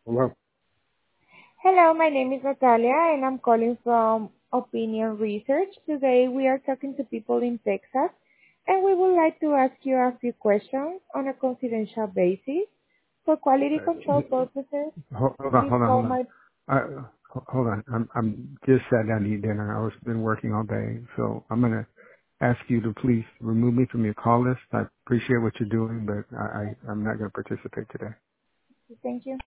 Hello. Hello, my name is Natalia, and I'm calling from Opinion Research. Today, we are talking to people in Texas, and we would like to ask you a few questions on a confidential basis. For quality control purposes, Hold on, this hold on, call hold on. might... Hold on. I'm just sat down to eat dinner. I was been working all day, so I'm gonna ask you to please remove me from your call list. I appreciate what you're doing, but I'm not gonna participate today. Thank you.